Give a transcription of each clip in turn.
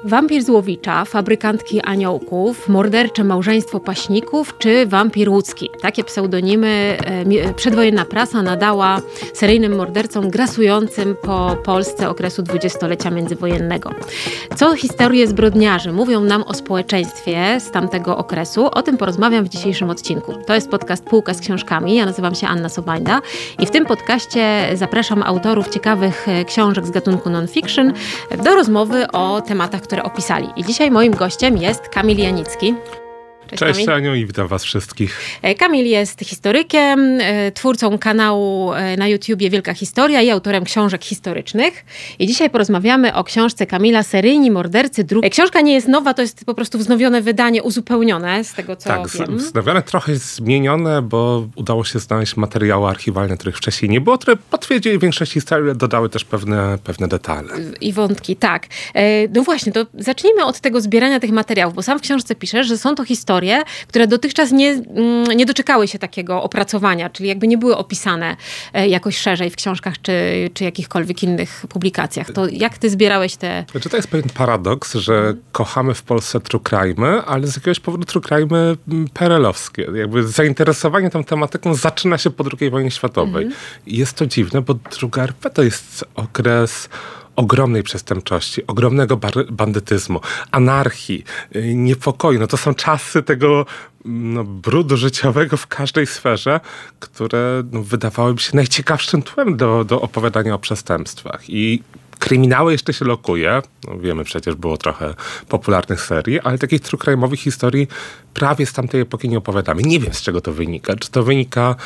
Wampir z Łowicza, fabrykantki aniołków, mordercze małżeństwo paśników czy wampir łódzki. Takie pseudonimy przedwojenna prasa nadała seryjnym mordercom grasującym po Polsce okresu dwudziestolecia międzywojennego. Co historie zbrodniarzy mówią nam o społeczeństwie z tamtego okresu? O tym porozmawiam w dzisiejszym odcinku. To jest podcast Półka z książkami. Ja nazywam się Anna Sobajda i w tym podcaście zapraszam autorów ciekawych książek z gatunku non-fiction do rozmowy o tematach, które opisali. I dzisiaj moim gościem jest Kamil Janicki. Cześć Kamil. Aniu i witam was wszystkich. Kamil jest historykiem, twórcą kanału na YouTubie Wielka Historia i autorem książek historycznych. I dzisiaj porozmawiamy o książce Kamila Seryjni mordercy drugi. Książka nie jest nowa, to jest po prostu wznowione wydanie, uzupełnione z tego, co wiem. Wznowione, trochę zmienione, bo udało się znaleźć materiały archiwalne, których wcześniej nie było, które potwierdzili większość historii, dodały też pewne detale. I wątki, tak. No właśnie, to zacznijmy od tego zbierania tych materiałów, bo sam w książce piszesz, że są to historie, które dotychczas nie doczekały się takiego opracowania, czyli jakby nie były opisane jakoś szerzej w książkach czy jakichkolwiek innych publikacjach. To jak ty zbierałeś te... Znaczy, to jest pewien paradoks, że kochamy w Polsce true crime'y, ale z jakiegoś powodu true crime'y PRL-owskie. Jakby zainteresowanie tą tematyką zaczyna się po II wojnie światowej. I jest to dziwne, bo druga RP to jest okres ogromnej przestępczości, ogromnego bandytyzmu, anarchii, niepokoju. No to są czasy tego brudu życiowego w każdej sferze, które wydawałyby się najciekawszym tłem do opowiadania o przestępstwach. I kryminały jeszcze się lokuje. No wiemy przecież, było trochę popularnych serii, ale takich true crime'owych historii prawie z tamtej epoki nie opowiadamy. Nie wiem, z czego to wynika. Czy to wynika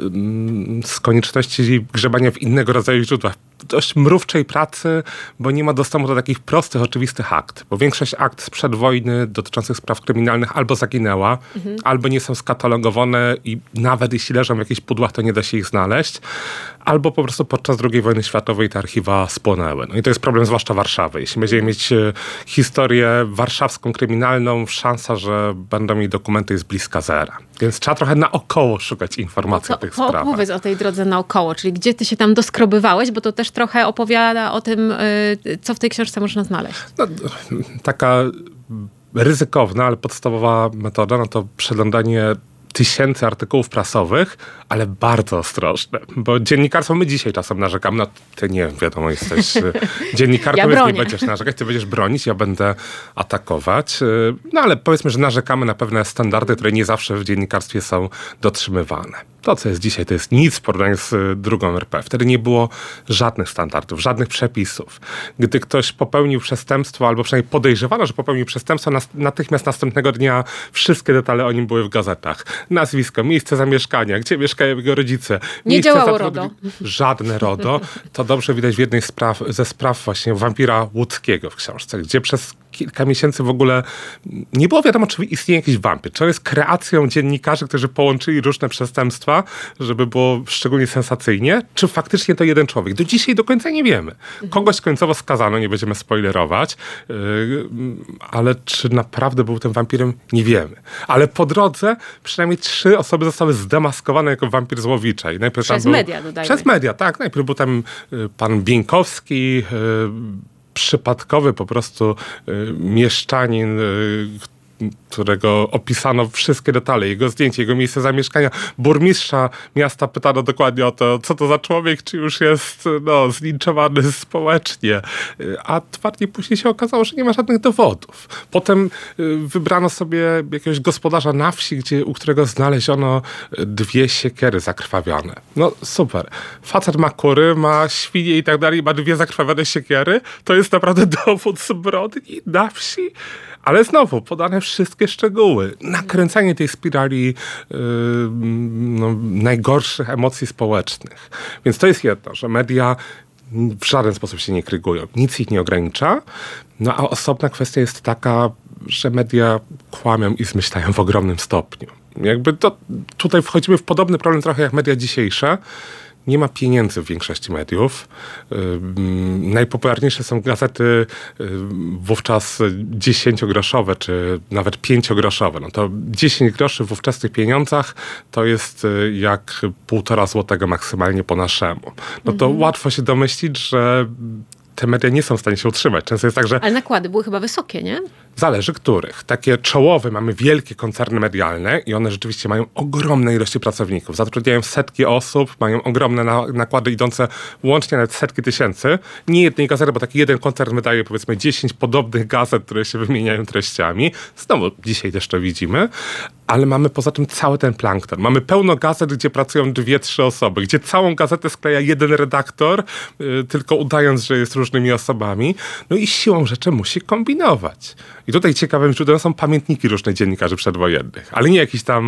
z konieczności grzebania w innego rodzaju źródłach, dość mrówczej pracy, bo nie ma dostępu do takich prostych, oczywistych akt. Bo większość akt sprzed wojny dotyczących spraw kryminalnych albo zaginęła, albo nie są skatalogowane i nawet jeśli leżą w jakichś pudłach, to nie da się ich znaleźć, albo po prostu podczas II wojny światowej te archiwa spłonęły. No i to jest problem zwłaszcza Warszawy. Jeśli będziemy mieć historię warszawską, kryminalną, szansa, że będą mieli dokumenty jest bliska zera. Więc trzeba trochę naokoło szukać informacji o tych sprawach. Opowiedz o tej drodze naokoło, czyli gdzie ty się tam doskrobywałeś, bo to też trochę opowiada o tym, co w tej książce można znaleźć. No, taka ryzykowna, ale podstawowa metoda, no to przeglądanie tysięcy artykułów prasowych, ale bardzo ostrożne, bo dziennikarstwo my dzisiaj czasem narzekamy, no ty nie, wiadomo, jesteś dziennikarką, więc nie będziesz narzekać, ty będziesz bronić, ja będę atakować, no ale powiedzmy, że narzekamy na pewne standardy, które nie zawsze w dziennikarstwie są dotrzymywane. To, co jest dzisiaj, to jest nic w porównaniu z drugą RP. Wtedy nie było żadnych standardów, żadnych przepisów. Gdy ktoś popełnił przestępstwo, albo przynajmniej podejrzewano, że popełnił przestępstwo, natychmiast następnego dnia wszystkie detale o nim były w gazetach. Nazwisko, miejsce zamieszkania, gdzie mieszkają jego rodzice. Nie działało RODO. Żadne RODO. To dobrze widać w jednej ze spraw właśnie wampira łódzkiego w książce, gdzie przez kilka miesięcy w ogóle nie było wiadomo, czy istnieje jakiś wampir. Czy on jest kreacją dziennikarzy, którzy połączyli różne przestępstwa, żeby było szczególnie sensacyjnie, czy faktycznie to jeden człowiek. Do dzisiaj do końca nie wiemy. Kogoś końcowo skazano, nie będziemy spoilerować, ale czy naprawdę był tym wampirem, nie wiemy. Ale po drodze przynajmniej 3 osoby zostały zdemaskowane jako wampir z Łowicza. I najpierw przez media, dodajmy. Przez media, tak. Najpierw był tam pan Bieńkowski, przypadkowy po prostu mieszczanin, którego opisano wszystkie detale, jego zdjęcie, jego miejsce zamieszkania. Burmistrza miasta pytano dokładnie o to, co to za człowiek, czy już jest zlinczowany społecznie. A 2 dni później się okazało, że nie ma żadnych dowodów. Potem wybrano sobie jakiegoś gospodarza na wsi, u którego znaleziono 2 siekiery zakrwawione. No super. Facet ma kury, ma świnie i tak dalej, ma 2 zakrwawione siekiery. To jest naprawdę dowód zbrodni na wsi. Ale znowu, podane wszystkie szczegóły. Nakręcanie tej spirali najgorszych emocji społecznych. Więc to jest jedno, że media w żaden sposób się nie krygują. Nic ich nie ogranicza. No a osobna kwestia jest taka, że media kłamią i zmyślają w ogromnym stopniu. Jakby tutaj wchodzimy w podobny problem trochę jak media dzisiejsze. Nie ma pieniędzy w większości mediów. Najpopularniejsze są gazety wówczas 10-groszowe, czy nawet 5-groszowe. No to 10 groszy w ówczesnych pieniądzach to jest jak 1,5 złotego maksymalnie po naszemu. No to łatwo się domyślić, że te media nie są w stanie się utrzymać. Często jest tak, że... Ale nakłady były chyba wysokie, nie? Zależy których. Takie czołowe, mamy wielkie koncerny medialne i one rzeczywiście mają ogromne ilości pracowników. Zatrudniają setki osób, mają ogromne nakłady idące łącznie nawet setki tysięcy. Nie jednej gazety, bo taki jeden koncern wydaje powiedzmy 10 podobnych gazet, które się wymieniają treściami. Znowu dzisiaj też to widzimy. Ale mamy poza tym cały ten plankton. Mamy pełno gazet, gdzie pracują 2-3 osoby, gdzie całą gazetę skleja jeden redaktor, tylko udając, że jest różnymi osobami. No i siłą rzeczy musi kombinować. I tutaj ciekawym źródłem są pamiętniki różnych dziennikarzy przedwojennych, ale nie jakichś tam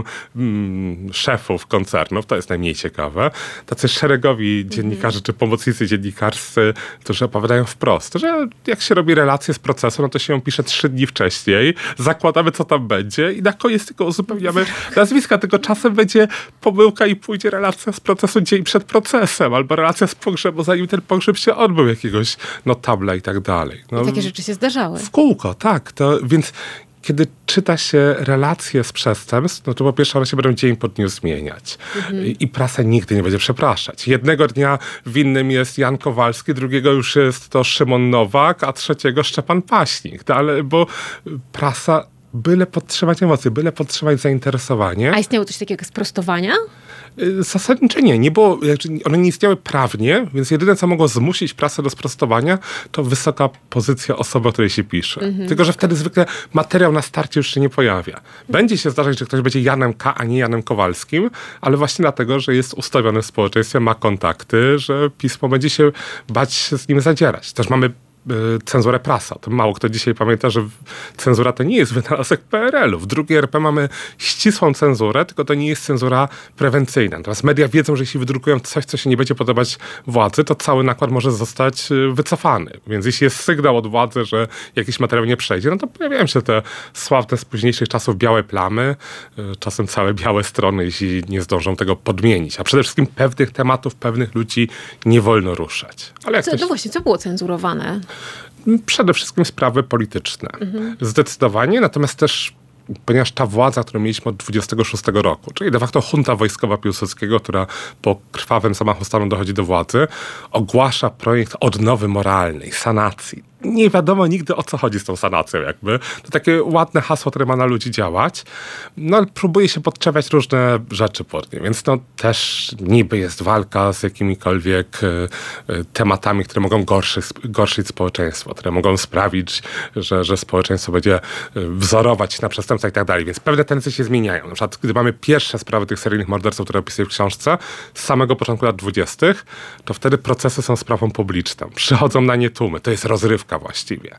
szefów koncernów, to jest najmniej ciekawe. Tacy szeregowi dziennikarze czy pomocnicy dziennikarscy, którzy opowiadają wprost, że jak się robi relację z procesu, no to się ją pisze 3 dni wcześniej, zakładamy co tam będzie i na koniec tylko uzupełniamy nazwiska, tylko czasem będzie pomyłka i pójdzie relacja z procesu dzień przed procesem, albo relacja z pogrzebu, zanim ten pogrzeb się odbył, jakiegoś notabla i tak dalej. No, I takie rzeczy się zdarzały. W kółko, tak. Więc kiedy czyta się relacje z przestępstw, no to po pierwsze one się będą dzień po dniu zmieniać. I prasa nigdy nie będzie przepraszać. Jednego dnia winnym jest Jan Kowalski, drugiego już jest to Szymon Nowak, a trzeciego Szczepan Paśnik. Bo prasa byle podtrzymać emocje, byle podtrzymać zainteresowanie. A istniało coś takiego jak sprostowania? Zasadniczo nie było, one nie istniały prawnie, więc jedyne, co mogło zmusić prasę do sprostowania, to wysoka pozycja osoby, o której się pisze. Tylko że wtedy zwykle materiał na starcie już się nie pojawia. Będzie się zdarzać, że ktoś będzie Janem K., a nie Janem Kowalskim, ale właśnie dlatego, że jest ustawiony w społeczeństwie, ma kontakty, że pismo będzie się bać się z nim zadzierać. Też mamy cenzurę prasa. To mało kto dzisiaj pamięta, że cenzura to nie jest wynalazek PRL-u. W drugiej RP mamy ścisłą cenzurę, tylko to nie jest cenzura prewencyjna. Natomiast media wiedzą, że jeśli wydrukują coś, co się nie będzie podobać władzy, to cały nakład może zostać wycofany. Więc jeśli jest sygnał od władzy, że jakiś materiał nie przejdzie, no to pojawiają się te sławne z późniejszych czasów białe plamy, czasem całe białe strony, jeśli nie zdążą tego podmienić. A przede wszystkim pewnych tematów, pewnych ludzi nie wolno ruszać. Ale No właśnie, co było cenzurowane? Przede wszystkim sprawy polityczne. Zdecydowanie, natomiast też ponieważ ta władza, którą mieliśmy od 26 roku, czyli de facto junta wojskowa Piłsudskiego, która po krwawym zamachu stanu dochodzi do władzy, ogłasza projekt odnowy moralnej, sanacji. Nie wiadomo nigdy, o co chodzi z tą sanacją jakby. To takie ładne hasło, które ma na ludzi działać. No ale próbuje się podczepiać różne rzeczy pod nie. Więc no też niby jest walka z jakimikolwiek tematami, które mogą gorszyć społeczeństwo, które mogą sprawić, że społeczeństwo będzie wzorować na przestępstwach i tak dalej. Więc pewne tendencje się zmieniają. Na przykład, gdy mamy pierwsze sprawy tych seryjnych morderców, które opisuję w książce, z samego początku lat 20., to wtedy procesy są sprawą publiczną. Przychodzą na nie tłumy. To jest rozrywka właściwie.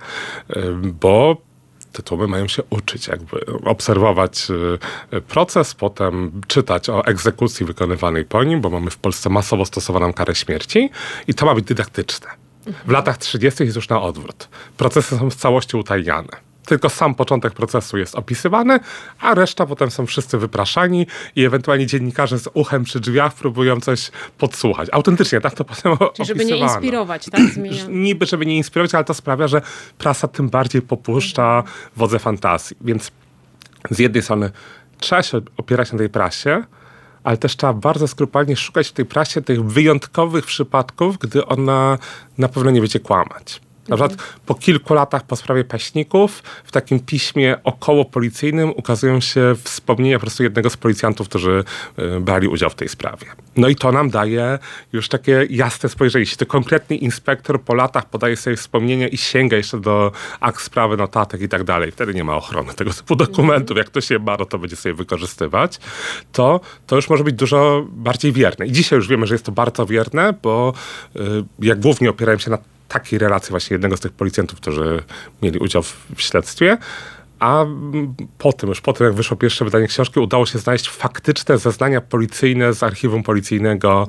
Bo te tłumy mają się uczyć, jakby obserwować proces, potem czytać o egzekucji wykonywanej po nim, bo mamy w Polsce masowo stosowaną karę śmierci i to ma być dydaktyczne. W latach 30. jest już na odwrót. Procesy są w całości utajniane. Tylko sam początek procesu jest opisywany, a reszta potem są wszyscy wypraszani i ewentualnie dziennikarze z uchem przy drzwiach próbują coś podsłuchać. Autentycznie, tak to potem opisywano. Żeby nie inspirować, tak? Niby, żeby nie inspirować, ale to sprawia, że prasa tym bardziej popuszcza wodze fantazji. Więc z jednej strony trzeba się opierać na tej prasie, ale też trzeba bardzo skrupulatnie szukać w tej prasie tych wyjątkowych przypadków, gdy ona na pewno nie będzie kłamać. Na przykład po kilku latach po sprawie Paśników w takim piśmie okołopolicyjnym ukazują się wspomnienia po prostu jednego z policjantów, którzy brali udział w tej sprawie. No i to nam daje już takie jasne spojrzenie. Jeśli to konkretny inspektor po latach podaje sobie wspomnienia i sięga jeszcze do akt sprawy, notatek i tak dalej, wtedy nie ma ochrony tego typu dokumentów. Jak to się ma, to będzie sobie wykorzystywać. To już może być dużo bardziej wierne. I dzisiaj już wiemy, że jest to bardzo wierne, bo jak głównie opierają się na takiej relacji właśnie jednego z tych policjantów, którzy mieli udział w śledztwie, a po tym jak wyszło pierwsze wydanie książki, udało się znaleźć faktyczne zeznania policyjne z archiwum policyjnego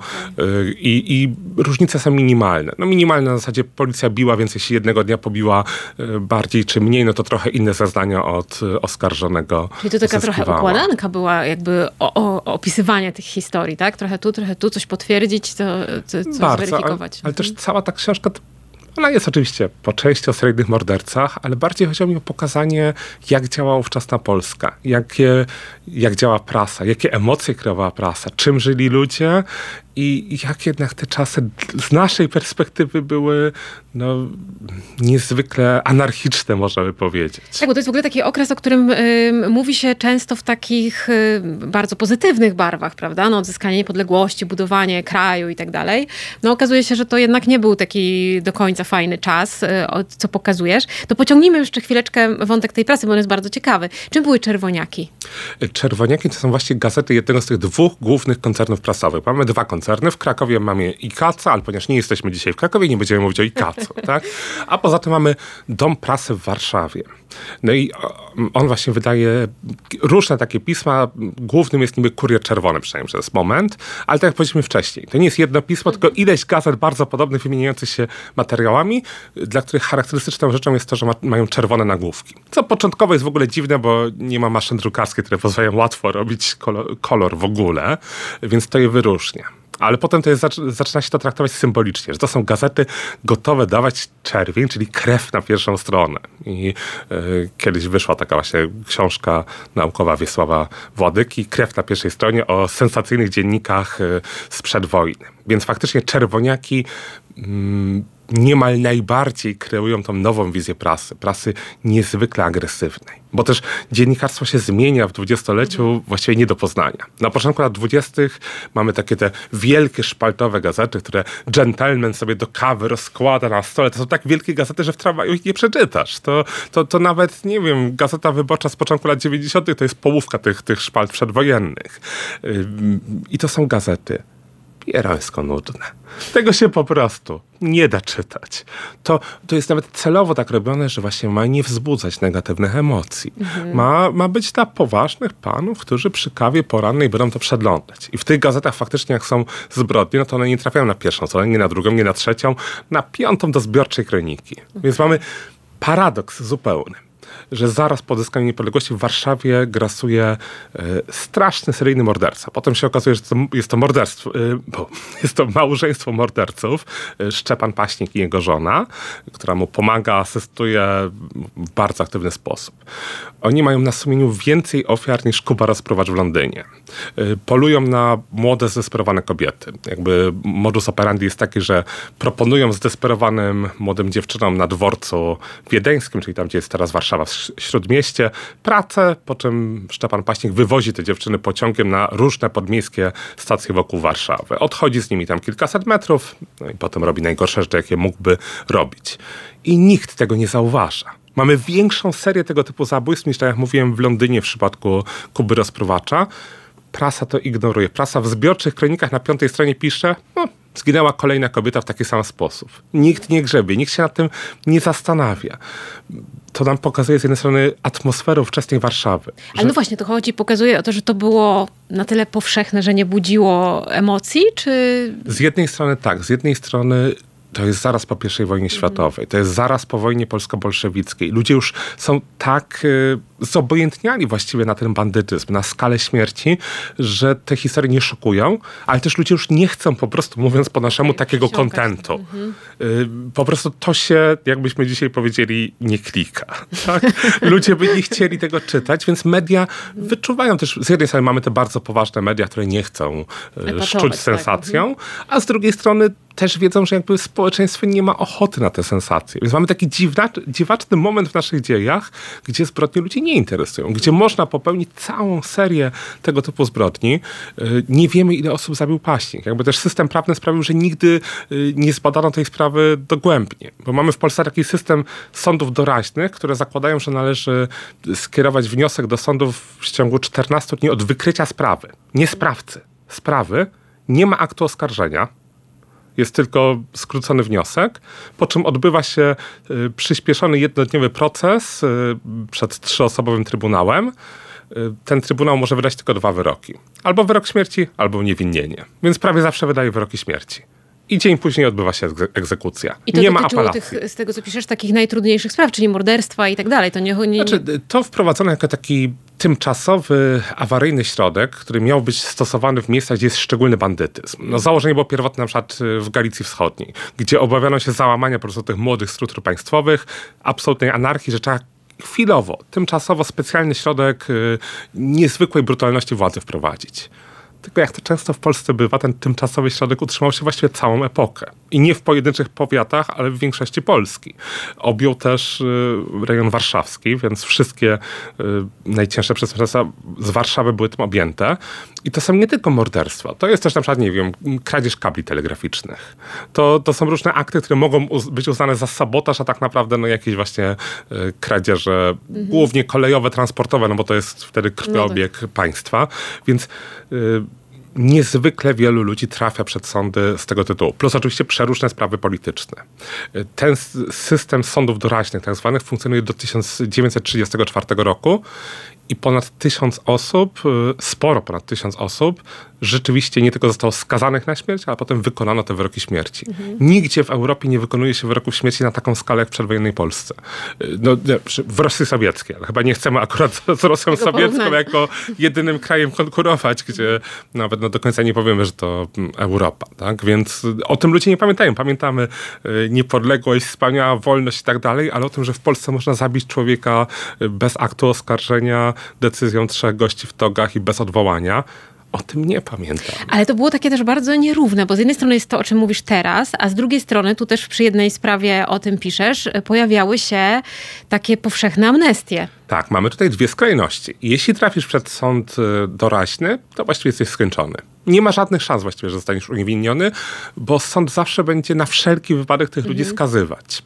i różnice są minimalne. No minimalne na zasadzie policja biła, więc jeśli jednego dnia pobiła bardziej czy mniej, no to trochę inne zeznania od oskarżonego. Czyli to taka trochę układanka była jakby opisywanie tych historii, tak? Trochę tu coś potwierdzić, co zweryfikować. Ale też cała ta książka ona jest oczywiście po części o seryjnych mordercach, ale bardziej chodziło mi o pokazanie, jak działała ówczesna Polska, jak działa prasa, jakie emocje kreowała prasa, czym żyli ludzie i jak jednak te czasy z naszej perspektywy były niezwykle anarchiczne, można by powiedzieć. Tak, bo to jest w ogóle taki okres, o którym mówi się często w takich bardzo pozytywnych barwach, prawda? Odzyskanie niepodległości, budowanie kraju i tak dalej. Okazuje się, że to jednak nie był taki do końca fajny czas, co pokazujesz. To pociągnijmy jeszcze chwileczkę wątek tej prasy, bo on jest bardzo ciekawy. Czym były Czerwoniaki? Czerwoniaki to są właśnie gazety jednego z tych dwóch głównych koncernów prasowych. Mamy dwa koncerny. W Krakowie mamy IKACO, ale ponieważ nie jesteśmy dzisiaj w Krakowie, nie będziemy mówić o IKACO, tak? A poza tym mamy Dom Prasy w Warszawie. I on właśnie wydaje różne takie pisma. Głównym jest niby Kurier Czerwony, przynajmniej przez moment. Ale tak jak powiedzieliśmy wcześniej, to nie jest jedno pismo, tylko ileś gazet bardzo podobnych, wymieniających się materiałami, dla których charakterystyczną rzeczą jest to, że mają czerwone nagłówki. Co początkowo jest w ogóle dziwne, bo nie ma maszyn drukarskich, które pozwalają łatwo robić kolor w ogóle, więc to je wyróżnia. Ale potem to zaczyna się to traktować symbolicznie, że to są gazety gotowe dawać czerwień, czyli krew na pierwszą stronę. I kiedyś wyszła taka właśnie książka naukowa Wiesława Władyki, Krew na pierwszej stronie, o sensacyjnych dziennikach sprzed wojny. Więc faktycznie Czerwoniaki niemal najbardziej kreują tą nową wizję prasy niezwykle agresywnej. Bo też dziennikarstwo się zmienia w dwudziestoleciu właściwie nie do poznania. Na początku lat 20. mamy takie te wielkie szpaltowe gazety, które gentleman sobie do kawy rozkłada na stole. To są tak wielkie gazety, że w tramwaju ich nie przeczytasz. To nawet, nie wiem, Gazeta Wyborcza z początku lat 90. to jest połówka tych szpalt przedwojennych. I to są gazety pierońsko nudne. Tego się po prostu nie da czytać. To jest nawet celowo tak robione, że właśnie ma nie wzbudzać negatywnych emocji. Ma być dla poważnych panów, którzy przy kawie porannej będą to przeglądać. I w tych gazetach faktycznie jak są zbrodnie, to one nie trafiają na pierwszą stronę, nie na drugą, nie na trzecią, na piątą do zbiorczej kroniki. Więc mamy paradoks zupełny, że zaraz po odzyskaniu niepodległości w Warszawie grasuje straszny seryjny morderca. Potem się okazuje, że jest to morderstwo, jest to małżeństwo morderców, Szczepan Paśnik i jego żona, która mu pomaga, asystuje w bardzo aktywny sposób. Oni mają na sumieniu więcej ofiar niż Kuba Rozpruwacz w Londynie. Polują na młode, zdesperowane kobiety. Jakby modus operandi jest taki, że proponują zdesperowanym młodym dziewczynom na dworcu wiedeńskim, czyli tam, gdzie jest teraz Warszawa w Śródmieście, pracę, po czym Szczepan Paśnik wywozi te dziewczyny pociągiem na różne podmiejskie stacje wokół Warszawy. Odchodzi z nimi tam kilkaset metrów, i potem robi najgorsze rzeczy, jakie mógłby robić. I nikt tego nie zauważa. Mamy większą serię tego typu zabójstw niż, tak jak mówiłem, w Londynie w przypadku Kuby Rozpruwacza. Prasa to ignoruje. Prasa w zbiorczych kronikach na 5. stronie pisze, zginęła kolejna kobieta w taki sam sposób. Nikt nie grzebie, nikt się nad tym nie zastanawia. To nam pokazuje z jednej strony atmosferę ówczesnej Warszawy. Ale właśnie, to pokazuje o to, że to było na tyle powszechne, że nie budziło emocji, czy... Z jednej strony tak, z jednej strony to jest zaraz po I wojnie światowej, to jest zaraz po wojnie polsko-bolszewickiej. Ludzie już są tak zobojętniali właściwie na ten bandytyzm, na skalę śmierci, że te historie nie szokują, ale też ludzie już nie chcą po prostu, mówiąc po naszemu, takiego kontentu. Po prostu to się, jakbyśmy dzisiaj powiedzieli, nie klika. Tak? Ludzie by nie chcieli tego czytać, więc media wyczuwają też, z jednej strony mamy te bardzo poważne media, które nie chcą szczuć sensacją, a z drugiej strony też wiedzą, że jakby społeczeństwo nie ma ochoty na te sensacje. Więc mamy taki dziwaczny moment w naszych dziejach, gdzie zbrodnie ludzi nie interesują, gdzie można popełnić całą serię tego typu zbrodni. Nie wiemy, ile osób zabił Paśnik. Jakby też system prawny sprawił, że nigdy nie zbadano tej sprawy dogłębnie. Bo mamy w Polsce taki system sądów doraźnych, które zakładają, że należy skierować wniosek do sądów w ciągu 14 dni od wykrycia sprawy. Nie sprawcy. Sprawy. Nie ma aktu oskarżenia. Jest tylko skrócony wniosek, po czym odbywa się przyspieszony jednodniowy proces przed 3-osobowym trybunałem. Ten trybunał może wydać tylko 2 wyroki. Albo wyrok śmierci, albo uniewinnienie. Więc prawie zawsze wydaje wyroki śmierci. I dzień później odbywa się egzekucja. I to nie ma apelacji. Z tego, co piszesz, takich najtrudniejszych spraw, czyli morderstwa i tak dalej. To nie... Znaczy, to wprowadzono jako taki tymczasowy, awaryjny środek, który miał być stosowany w miejscach, gdzie jest szczególny bandytyzm. Założenie było pierwotne na przykład w Galicji Wschodniej, gdzie obawiano się załamania po prostu tych młodych struktur państwowych, absolutnej anarchii, że trzeba chwilowo, tymczasowo specjalny środek niezwykłej brutalności władzy wprowadzić. Tylko jak to często w Polsce bywa, ten tymczasowy środek utrzymał się właściwie całą epokę. I nie w pojedynczych powiatach, ale w większości Polski. Objął też rejon warszawski, więc wszystkie najcięższe przestępstwa z Warszawy były tym objęte. I to są nie tylko morderstwa. To jest też na przykład, nie wiem, kradzież kabli telegraficznych. To są różne akty, które mogą być uznane za sabotaż, a tak naprawdę jakieś właśnie kradzieże, głównie kolejowe, transportowe, no bo to jest wtedy krwiobieg państwa. Więc niezwykle wielu ludzi trafia przed sądy z tego tytułu. Plus oczywiście przeróżne sprawy polityczne. Ten system sądów doraźnych, tak zwanych, funkcjonuje do 1934 roku i ponad 1000 osób, sporo ponad 1000 osób, rzeczywiście nie tylko zostało skazanych na śmierć, ale potem wykonano te wyroki śmierci. Nigdzie w Europie nie wykonuje się wyroków śmierci na taką skalę jak w przedwojennej Polsce. No, w Rosji Sowieckiej, ale chyba nie chcemy akurat z Rosją Sowiecką jako jedynym krajem konkurować, gdzie nawet do końca nie powiemy, że to Europa. Tak? Więc o tym ludzie nie pamiętają. Pamiętamy niepodległość, wspaniała wolność i tak dalej, ale o tym, że w Polsce można zabić człowieka bez aktu oskarżenia, decyzją 3 gości w togach i bez odwołania. O tym nie pamiętam. Ale to było takie też bardzo nierówne, bo z jednej strony jest to, o czym mówisz teraz, a z drugiej strony, tu też przy jednej sprawie o tym piszesz, pojawiały się takie powszechne amnestie. Tak, mamy tutaj 2 skrajności. Jeśli trafisz przed sąd doraźny, to właściwie jesteś skończony. Nie ma żadnych szans właściwie, że zostaniesz uniewinniony, bo sąd zawsze będzie na wszelki wypadek tych ludzi skazywać.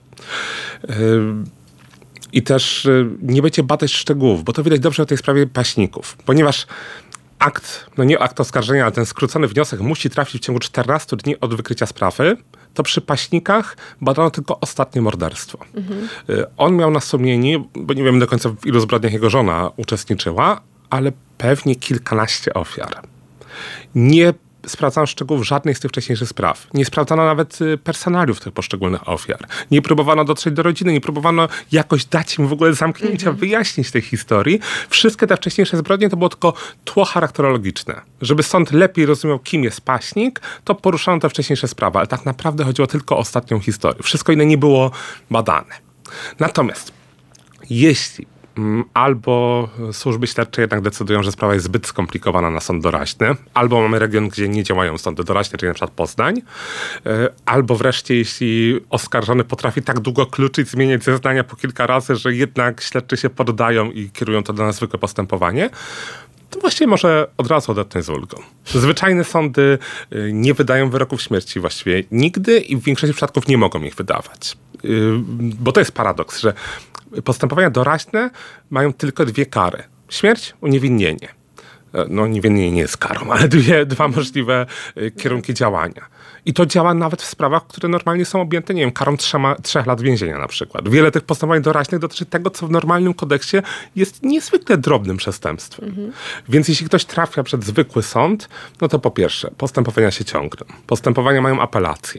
I też nie będzie badać szczegółów, bo to widać dobrze o tej sprawie paśników, ponieważ nie akt oskarżenia, ale ten skrócony wniosek musi trafić w ciągu 14 dni od wykrycia sprawy, to przy paśnikach badano tylko ostatnie morderstwo. On miał na sumieniu, bo nie wiem do końca w ilu zbrodniach jego żona uczestniczyła, ale pewnie kilkanaście ofiar. Nie sprawdzano szczegółów żadnej z tych wcześniejszych spraw. Nie sprawdzano nawet personaliów tych poszczególnych ofiar. Nie próbowano dotrzeć do rodziny, nie próbowano jakoś dać im w ogóle zamknięcia, wyjaśnić tej historii. Wszystkie te wcześniejsze zbrodnie to było tylko tło charakterologiczne. Żeby sąd lepiej rozumiał, kim jest paśnik, to poruszano te wcześniejsze sprawy, ale tak naprawdę chodziło tylko o ostatnią historię. Wszystko inne nie było badane. Natomiast jeśli albo służby śledcze jednak decydują, że sprawa jest zbyt skomplikowana na sąd doraźny, albo mamy region, gdzie nie działają sądy doraźne, czyli na przykład Poznań, albo wreszcie jeśli oskarżony potrafi tak długo kluczyć, zmieniać zeznania po kilka razy, że jednak śledczy się poddają i kierują to na zwykłe postępowanie, to właściwie może od razu odetchnąć z ulgą. Zwyczajne sądy nie wydają wyroków śmierci właściwie nigdy i w większości przypadków nie mogą ich wydawać. Bo to jest paradoks, że postępowania doraźne mają tylko 2 kary. Śmierć, uniewinnienie. No uniewinnienie nie jest karą, ale 2 możliwe kierunki działania. I to działa nawet w sprawach, które normalnie są objęte, nie wiem, karą 3 lat więzienia na przykład. Wiele tych postępowań doraźnych dotyczy tego, co w normalnym kodeksie jest niezwykle drobnym przestępstwem. Więc jeśli ktoś trafia przed zwykły sąd, no to po pierwsze, postępowania się ciągną. Postępowania mają apelację.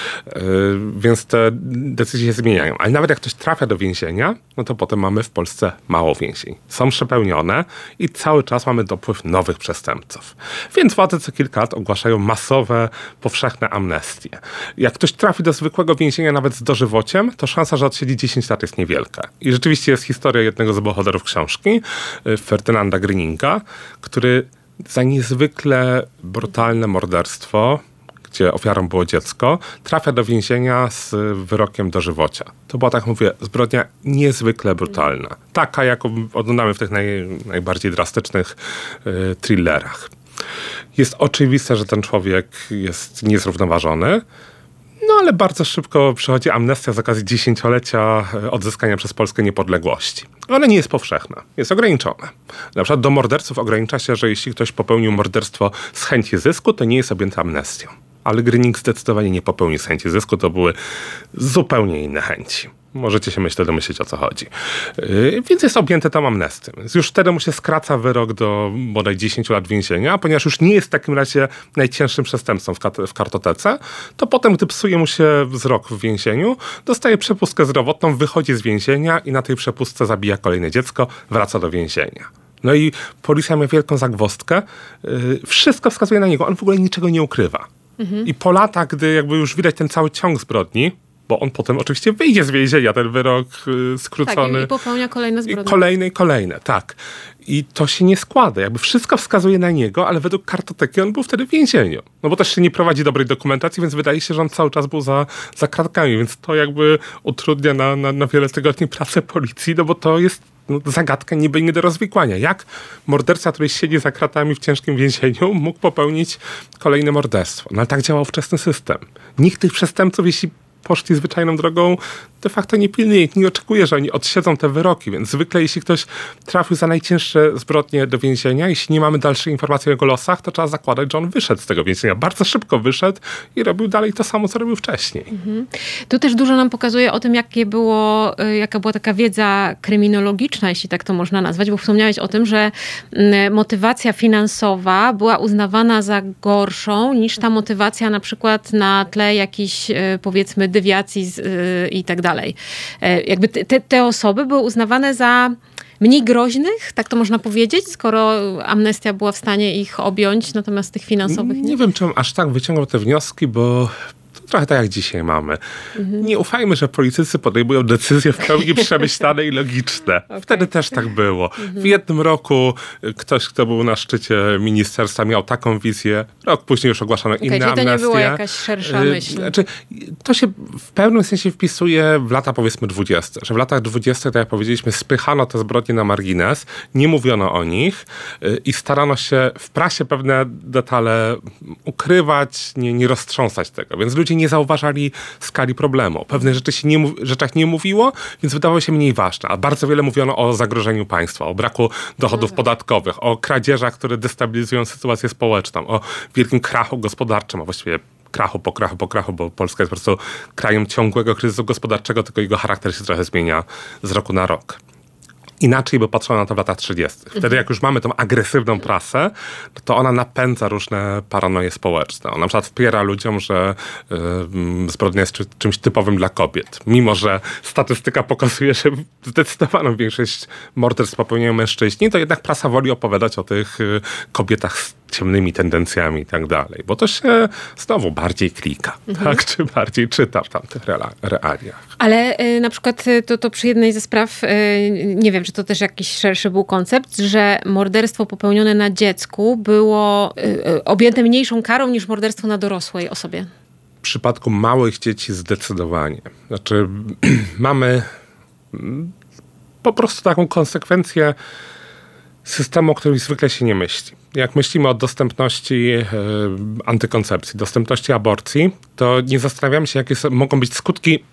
Więc te decyzje się zmieniają. Ale nawet jak ktoś trafia do więzienia, no to potem mamy w Polsce mało więzień. Są przepełnione i cały czas mamy dopływ nowych przestępców. Więc władze co kilka lat ogłaszają masowe, powszechne amnestie. Jak ktoś trafi do zwykłego więzienia nawet z dożywociem, to szansa, że odsiedzi 10 lat jest niewielka. I rzeczywiście jest historia jednego z bohaterów książki, Ferdynanda Gröninga, który za niezwykle brutalne morderstwo, gdzie ofiarą było dziecko, trafia do więzienia z wyrokiem dożywocia. To była, tak mówię, zbrodnia niezwykle brutalna. Taka, jaką oglądamy w tych najbardziej drastycznych thrillerach. Jest oczywiste, że ten człowiek jest niezrównoważony, no ale bardzo szybko przychodzi amnestia z okazji 10-lecia odzyskania przez Polskę niepodległości. Ona nie jest powszechna, jest ograniczona. Na przykład do morderców ogranicza się, że jeśli ktoś popełnił morderstwo z chęci zysku, to nie jest objęty amnestią. Ale Gröning zdecydowanie nie popełnił z chęci zysku, to były zupełnie inne chęci. Możecie się domyśleć, o co chodzi. Więc jest objęty tą amnestią. Więc już wtedy mu się skraca wyrok do bodaj 10 lat więzienia, ponieważ już nie jest w takim razie najcięższym przestępcą w kartotece, to potem, gdy psuje mu się wzrok w więzieniu, dostaje przepustkę zdrowotną, wychodzi z więzienia i na tej przepustce zabija kolejne dziecko, wraca do więzienia. No i policja ma wielką zagwozdkę. Wszystko wskazuje na niego. On w ogóle niczego nie ukrywa. I po latach, gdy jakby już widać ten cały ciąg zbrodni, bo on potem oczywiście wyjdzie z więzienia, ten wyrok skrócony. Tak, i popełnia kolejne zbrodnie. Kolejne, tak. I to się nie składa. Jakby wszystko wskazuje na niego, ale według kartoteki on był wtedy w więzieniu. No bo też się nie prowadzi dobrej dokumentacji, więc wydaje się, że on cały czas był za kratkami, więc to jakby utrudnia na wiele tygodni pracę policji, no bo to jest zagadka niby nie do rozwikłania. Jak morderca, który siedzi za kratami w ciężkim więzieniu, mógł popełnić kolejne morderstwo? No ale tak działał ówczesny system. Nikt tych przestępców, jeśli poszli zwyczajną drogą, de facto nie pilnuje, nie oczekuje, że oni odsiedzą te wyroki, więc zwykle jeśli ktoś trafił za najcięższe zbrodnie do więzienia, jeśli nie mamy dalszych informacji o jego losach, to trzeba zakładać, że on wyszedł z tego więzienia. Bardzo szybko wyszedł i robił dalej to samo, co robił wcześniej. Tu też dużo nam pokazuje o tym, jaka była taka wiedza kryminologiczna, jeśli tak to można nazwać, bo wspomniałeś o tym, że motywacja finansowa była uznawana za gorszą niż ta motywacja na przykład na tle jakichś, powiedzmy, dewiacji i tak dalej. Jakby te osoby były uznawane za mniej groźnych, tak to można powiedzieć, skoro amnestia była w stanie ich objąć, natomiast tych finansowych nie. Nie wiem, czy aż tak wyciągał te wnioski, bo trochę tak jak dzisiaj mamy. Nie ufajmy, że politycy podejmują decyzje w pełni przemyślane i logiczne. Wtedy też tak było. W jednym roku ktoś, kto był na szczycie ministerstwa, miał taką wizję. Rok później już ogłaszano inne amnestie. To nie była jakaś szersza myśl. To się w pewnym sensie wpisuje w lata, powiedzmy, 20. Że w latach 20, tak jak powiedzieliśmy, spychano te zbrodnie na margines, nie mówiono o nich i starano się w prasie pewne detale ukrywać, nie roztrząsać tego. Więc ludzie nie zauważali skali problemu. O pewnych rzeczach nie mówiło, więc wydawało się mniej ważne. A bardzo wiele mówiono o zagrożeniu państwa, o braku dochodów podatkowych, o kradzieżach, które destabilizują sytuację społeczną, o wielkim krachu gospodarczym, a właściwie krachu po krachu, bo Polska jest po prostu krajem ciągłego kryzysu gospodarczego, tylko jego charakter się trochę zmienia z roku na rok. Inaczej by patrzono na to w latach 30. Wtedy jak już mamy tą agresywną prasę, to ona napędza różne paranoje społeczne. Ona na przykład wpiera ludziom, że zbrodnia jest czymś typowym dla kobiet. Mimo że statystyka pokazuje, że zdecydowaną większość morderstw popełniają mężczyźni, to jednak prasa woli opowiadać o tych kobietach z ciemnymi tendencjami i tak dalej. Bo to się znowu bardziej klika, tak? Czy bardziej czyta w tamtych realiach. Ale na przykład to przy jednej ze spraw, nie wiem, czy to też jakiś szerszy był koncept, że morderstwo popełnione na dziecku było objęte mniejszą karą niż morderstwo na dorosłej osobie. W przypadku małych dzieci zdecydowanie. Znaczy mamy po prostu taką konsekwencję systemu, o którym zwykle się nie myśli. Jak myślimy o dostępności antykoncepcji, dostępności aborcji, to nie zastanawiamy się, jakie mogą być skutki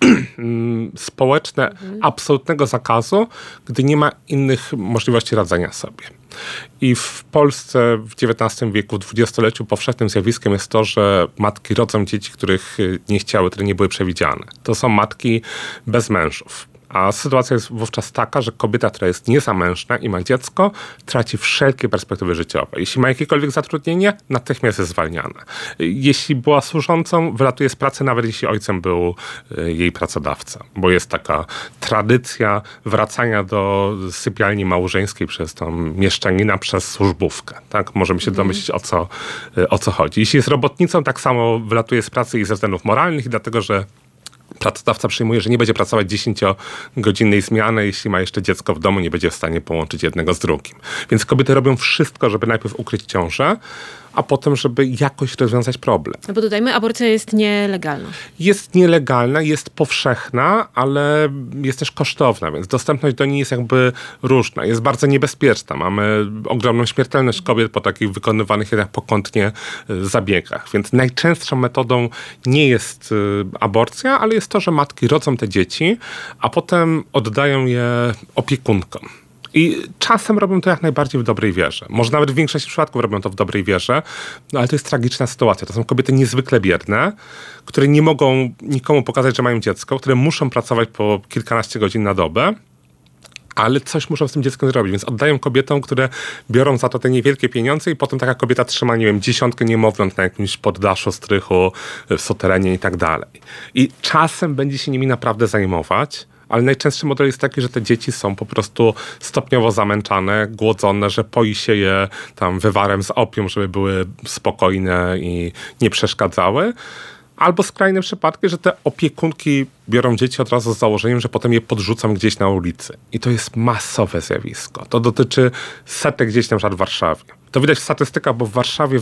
społeczne absolutnego zakazu, gdy nie ma innych możliwości radzenia sobie. I w Polsce w XIX wieku, w dwudziestoleciu powszechnym zjawiskiem jest to, że matki rodzą dzieci, których nie chciały, które nie były przewidziane. To są matki bez mężów. A sytuacja jest wówczas taka, że kobieta, która jest niezamężna i ma dziecko, traci wszelkie perspektywy życiowe. Jeśli ma jakiekolwiek zatrudnienie, natychmiast jest zwalniana. Jeśli była służącą, wylatuje z pracy, nawet jeśli ojcem był jej pracodawca. Bo jest taka tradycja wracania do sypialni małżeńskiej przez tą mieszczanina, przez służbówkę. Tak? Możemy się domyślić, o co chodzi. Jeśli jest robotnicą, tak samo wylatuje z pracy i ze względów moralnych i dlatego, że pracodawca przyjmuje, że nie będzie pracować 10-godzinnej zmiany, jeśli ma jeszcze dziecko w domu, nie będzie w stanie połączyć jednego z drugim. Więc kobiety robią wszystko, żeby najpierw ukryć ciążę, a potem, żeby jakoś rozwiązać problem. No bo dodajmy, aborcja jest nielegalna. Jest nielegalna, jest powszechna, ale jest też kosztowna, więc dostępność do niej jest jakby różna. Jest bardzo niebezpieczna. Mamy ogromną śmiertelność kobiet po takich wykonywanych jednak pokątnie zabiegach. Więc najczęstszą metodą nie jest aborcja, ale jest to, że matki rodzą te dzieci, a potem oddają je opiekunkom. I czasem robią to jak najbardziej w dobrej wierze. Może nawet w większości przypadków robią to w dobrej wierze, no ale to jest tragiczna sytuacja. To są kobiety niezwykle biedne, które nie mogą nikomu pokazać, że mają dziecko, które muszą pracować po kilkanaście godzin na dobę, ale coś muszą z tym dzieckiem zrobić, więc oddają kobietom, które biorą za to te niewielkie pieniądze i potem taka kobieta trzyma, 10 niemowląt na jakimś poddaszu, strychu, w suterenie i tak dalej. I czasem będzie się nimi naprawdę zajmować, ale najczęstszy model jest taki, że te dzieci są po prostu stopniowo zamęczane, głodzone, że poi się je tam wywarem z opium, żeby były spokojne i nie przeszkadzały. Albo skrajne przypadki, że te opiekunki biorą dzieci od razu z założeniem, że potem je podrzucam gdzieś na ulicy. I to jest masowe zjawisko. To dotyczy setek gdzieś na przykład w Warszawie. To widać w statystykach, bo w Warszawie w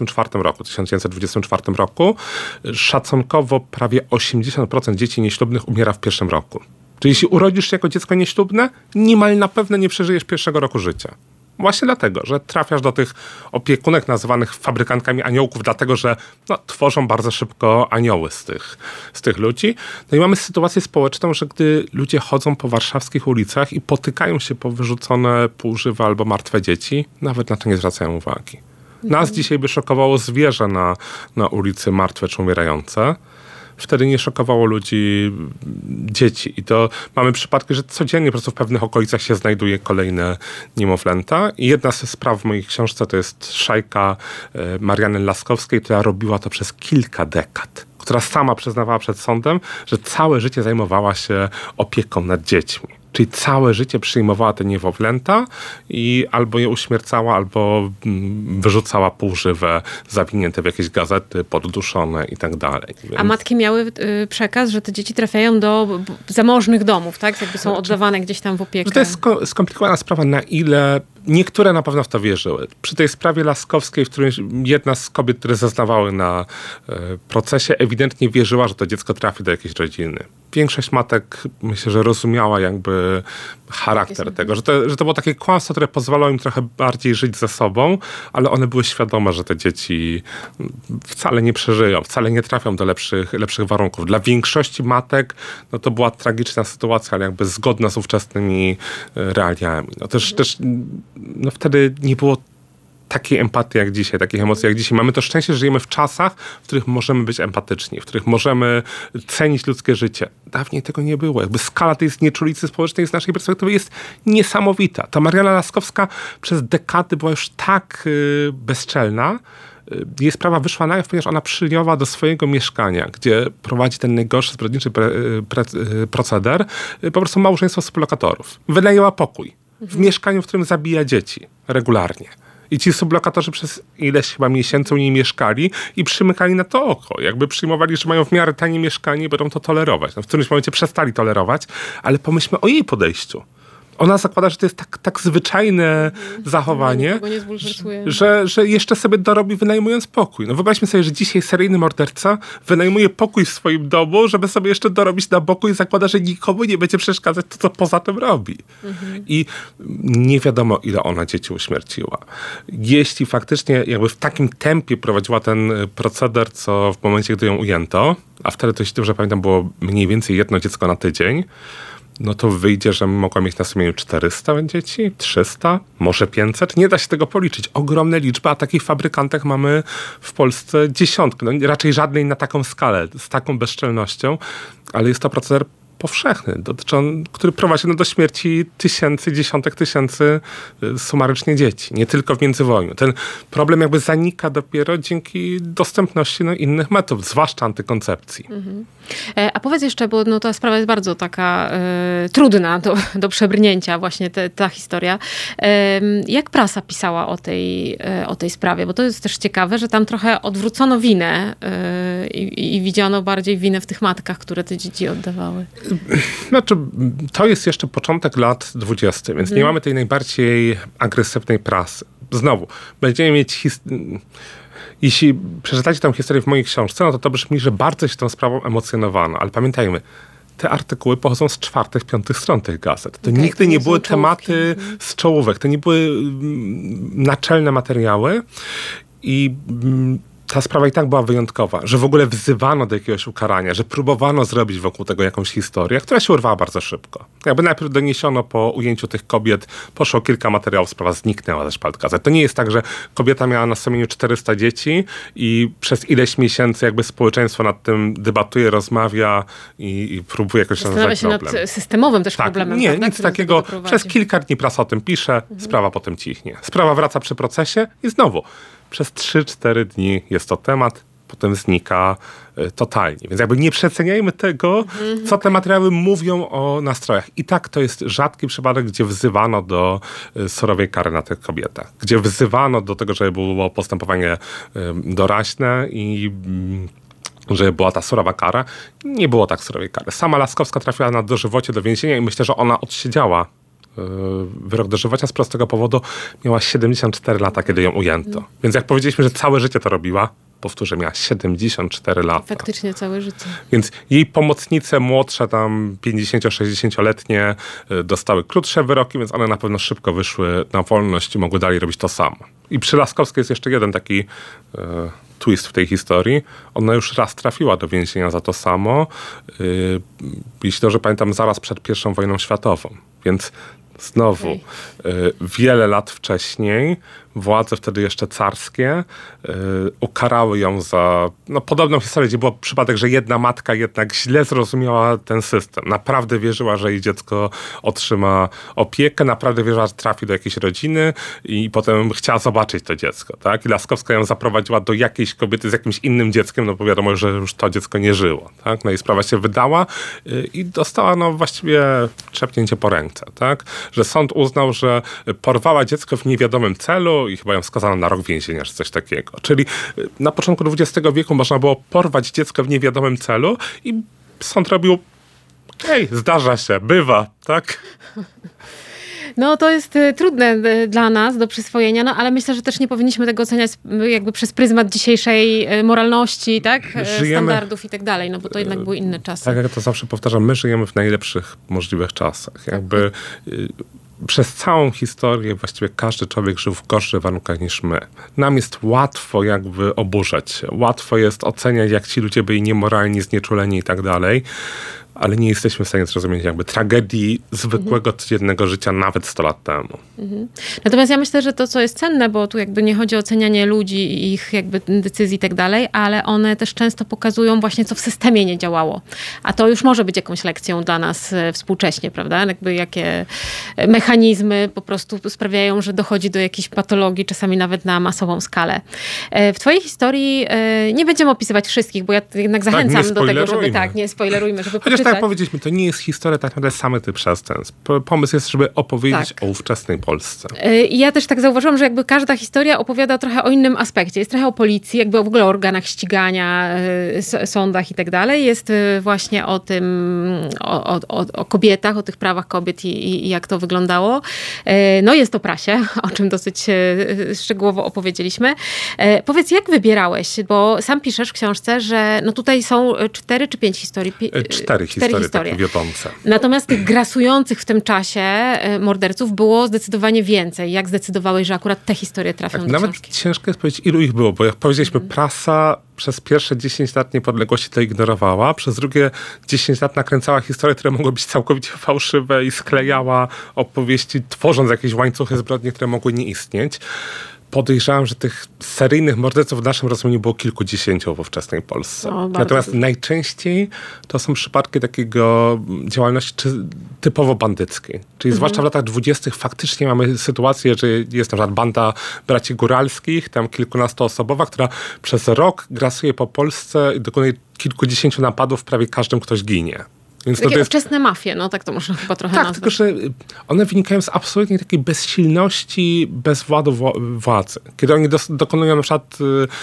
1924 roku szacunkowo prawie 80% dzieci nieślubnych umiera w pierwszym roku. Czyli jeśli urodzisz się jako dziecko nieślubne, niemal na pewno nie przeżyjesz pierwszego roku życia. Właśnie dlatego, że trafiasz do tych opiekunek nazywanych fabrykantkami aniołków, dlatego że tworzą bardzo szybko anioły z tych ludzi. No i mamy sytuację społeczną, że gdy ludzie chodzą po warszawskich ulicach i potykają się po wyrzucone półżywe albo martwe dzieci, nawet na to nie zwracają uwagi. Nas dzisiaj by szokowało zwierzę na ulicy martwe czy umierające. Wtedy nie szokowało ludzi dzieci. I to mamy przypadki, że codziennie po prostu w pewnych okolicach się znajduje kolejne niemowlęta. I jedna ze spraw w mojej książce to jest szajka Marianny Laskowskiej, która robiła to przez kilka dekad. Która sama przyznawała przed sądem, że całe życie zajmowała się opieką nad dziećmi. Czyli całe życie przyjmowała te niemowlęta i albo je uśmiercała, albo wyrzucała półżywe, zawinięte w jakieś gazety, podduszone i tak dalej. Więc... A matki miały przekaz, że te dzieci trafiają do zamożnych domów, tak? Jakby są oddawane gdzieś tam w opiekę. To jest skomplikowana sprawa, na ile... Niektóre na pewno w to wierzyły. Przy tej sprawie Laskowskiej, w której jedna z kobiet, które zeznawały na procesie, ewidentnie wierzyła, że to dziecko trafi do jakiejś rodziny. Większość matek, myślę, że rozumiała jakby charakter tego, że to było takie kłamstwo, które pozwalało im trochę bardziej żyć ze sobą, ale one były świadome, że te dzieci wcale nie przeżyją, wcale nie trafią do lepszych warunków. Dla większości matek to była tragiczna sytuacja, ale jakby zgodna z ówczesnymi realiami. Też wtedy nie było takiej empatii jak dzisiaj, takich emocji jak dzisiaj. Mamy to szczęście, że żyjemy w czasach, w których możemy być empatyczni, w których możemy cenić ludzkie życie. Dawniej tego nie było. Jakby skala tej znieczulicy społecznej z naszej perspektywy jest niesamowita. Ta Marianna Laskowska przez dekady była już tak bezczelna. Jej sprawa wyszła na jaw, ponieważ ona przyjęła do swojego mieszkania, gdzie prowadzi ten najgorszy zbrodniczy proceder, po prostu małżeństwo współlokatorów. Wynajęła pokój w mieszkaniu, w którym zabija dzieci regularnie. I ci sublokatorzy przez ileś chyba miesięcy u niej mieszkali i przymykali na to oko. Jakby przyjmowali, że mają w miarę tanie mieszkanie i będą to tolerować. W którymś momencie przestali tolerować, ale pomyślmy o jej podejściu. Ona zakłada, że to jest tak zwyczajne zachowanie, że jeszcze sobie dorobi wynajmując pokój. Wyobraźmy sobie, że dzisiaj seryjny morderca wynajmuje pokój w swoim domu, żeby sobie jeszcze dorobić na boku i zakłada, że nikomu nie będzie przeszkadzać to, co poza tym robi. I nie wiadomo, ile ona dzieci uśmierciła. Jeśli faktycznie jakby w takim tempie prowadziła ten proceder, co w momencie, gdy ją ujęto, a wtedy, to jeśli dobrze pamiętam, było mniej więcej jedno dziecko na tydzień, to wyjdzie, że mogła mieć na sumieniu 400 dzieci, 300, może 500. Nie da się tego policzyć. Ogromne liczby, a takich fabrykantek mamy w Polsce dziesiątki. Raczej żadnej na taką skalę, z taką bezczelnością, ale jest to proceder powszechny, który prowadzi do śmierci dziesiątek tysięcy sumarycznie dzieci. Nie tylko w międzywojniu. Ten problem jakby zanika dopiero dzięki dostępności innych metod, zwłaszcza antykoncepcji. A powiedz jeszcze, bo ta sprawa jest bardzo taka trudna do przebrnięcia, właśnie ta historia. Jak prasa pisała o tej sprawie? Bo to jest też ciekawe, że tam trochę odwrócono winę i widziano bardziej winę w tych matkach, które te dzieci oddawały. To jest jeszcze początek lat 20, więc nie mamy tej najbardziej agresywnej prasy. Znowu, będziemy mieć jeśli przeczytacie tę historię w mojej książce, to brzmi, że bardzo się tą sprawą emocjonowano. Ale pamiętajmy, te artykuły pochodzą z 4., 5. stron tych gazet. To nigdy nie były tematy z czołówek. To nie były naczelne materiały. I ta sprawa i tak była wyjątkowa, że w ogóle wzywano do jakiegoś ukarania, że próbowano zrobić wokół tego jakąś historię, która się urwała bardzo szybko. Jakby najpierw doniesiono po ujęciu tych kobiet, poszło kilka materiałów, sprawa zniknęła ze szpalt gazet. To nie jest tak, że kobieta miała na sumieniu 400 dzieci i przez ileś miesięcy jakby społeczeństwo nad tym debatuje, rozmawia i próbuje jakoś rozwiązać problem. Zastanawia się nad systemowym też problemem. Nie, nic takiego. Przez kilka dni prasa o tym pisze, sprawa potem cichnie. Sprawa wraca przy procesie i znowu przez 3-4 dni jest to temat, potem znika totalnie. Więc jakby nie przeceniajmy tego, co te materiały mówią o nastrojach. I tak to jest rzadki przypadek, gdzie wzywano do surowej kary na tych kobietach. Gdzie wzywano do tego, żeby było postępowanie doraźne i że była ta surowa kara. Nie było tak surowej kary. Sama Laskowska trafiła na dożywocie do więzienia i myślę, że ona odsiedziała wyrok dożywocia z prostego powodu. Miała 74 lata, kiedy ją ujęto. Więc jak powiedzieliśmy, że całe życie to robiła, powtórzę, miała 74 lata. Faktycznie całe życie. Więc jej pomocnice młodsze, tam 50-60-letnie, dostały krótsze wyroki, więc one na pewno szybko wyszły na wolność i mogły dalej robić to samo. I przy Laskowskiej jest jeszcze jeden taki twist w tej historii. Ona już raz trafiła do więzienia za to samo. Jeśli dobrze pamiętam, zaraz przed I wojną światową. Więc znowu, wiele lat wcześniej władze wtedy jeszcze carskie ukarały ją za podobną historię, gdzie był przypadek, że jedna matka jednak źle zrozumiała ten system. Naprawdę wierzyła, że jej dziecko otrzyma opiekę, naprawdę wierzyła, że trafi do jakiejś rodziny i potem chciała zobaczyć to dziecko. Tak? I Laskowska ją zaprowadziła do jakiejś kobiety z jakimś innym dzieckiem, bo wiadomo, że już to dziecko nie żyło. Tak? No i sprawa się wydała i dostała właściwie trzepnięcie po ręce. Tak? Że sąd uznał, że porwała dziecko w niewiadomym celu i chyba ją skazano na rok więzienia, czy coś takiego. Czyli na początku XX wieku można było porwać dziecko w niewiadomym celu i sąd robił zdarza się, bywa, tak? No to jest trudne dla nas do przyswojenia, ale myślę, że też nie powinniśmy tego oceniać jakby przez pryzmat dzisiejszej moralności, tak? Standardów i tak dalej, bo to jednak były inne czasy. Tak jak to zawsze powtarzam, my żyjemy w najlepszych możliwych czasach. Jakby przez całą historię właściwie każdy człowiek żył w gorszych warunkach niż my. Nam jest łatwo jakby oburzać się. Łatwo jest oceniać, jak ci ludzie byli niemoralni, znieczuleni i tak dalej. Ale nie jesteśmy w stanie zrozumieć jakby tragedii zwykłego, codziennego życia nawet 100 lat temu. Natomiast ja myślę, że to, co jest cenne, bo tu jakby nie chodzi o ocenianie ludzi i ich jakby decyzji i tak dalej, ale one też często pokazują właśnie, co w systemie nie działało. A to już może być jakąś lekcją dla nas współcześnie, prawda? Jakby jakie mechanizmy po prostu sprawiają, że dochodzi do jakichś patologii, czasami nawet na masową skalę. W twojej historii nie będziemy opisywać wszystkich, bo ja jednak zachęcam do tego, żeby nie spoilerujmy, żeby Chociaż tak jak powiedzieliśmy, to nie jest historia tak naprawdę samych tych przestępstw. Pomysł jest, żeby opowiedzieć o ówczesnej Polsce. I ja też tak zauważyłam, że jakby każda historia opowiada trochę o innym aspekcie. Jest trochę o policji, jakby w ogóle o organach ścigania, sądach i tak dalej. Jest właśnie o tym, o kobietach, o tych prawach kobiet i jak to wyglądało. No jest o prasie, o czym dosyć szczegółowo opowiedzieliśmy. Powiedz, jak wybierałeś? Bo sam piszesz w książce, że tutaj są 4 czy 5 historii. 4 historie takie wiodące. Natomiast tych grasujących w tym czasie morderców było zdecydowanie więcej. Jak zdecydowałeś, że akurat te historie trafią do nawet książki? Ciężko jest powiedzieć, ilu ich było, bo jak powiedzieliśmy, prasa przez pierwsze 10 lat niepodległości to ignorowała, przez drugie 10 lat nakręcała historie, które mogły być całkowicie fałszywe i sklejała opowieści, tworząc jakieś łańcuchy zbrodni, które mogły nie istnieć. Podejrzewam, że tych seryjnych morderców w naszym rozumieniu było kilkudziesięciu w ówczesnej Polsce. Natomiast najczęściej to są przypadki takiego działalności typowo bandyckiej. Czyli zwłaszcza w latach 20. faktycznie mamy sytuację, że jest na przykład banda braci góralskich, tam kilkunastoosobowa, która przez rok grasuje po Polsce i dokonuje kilkudziesięciu napadów, w prawie każdym ktoś ginie. Więc takie ówczesne mafie, tak to można chyba trochę nazwać. Tak, tylko że one wynikają z absolutnie takiej bezsilności, bezwładu władzy. Kiedy oni dokonują na przykład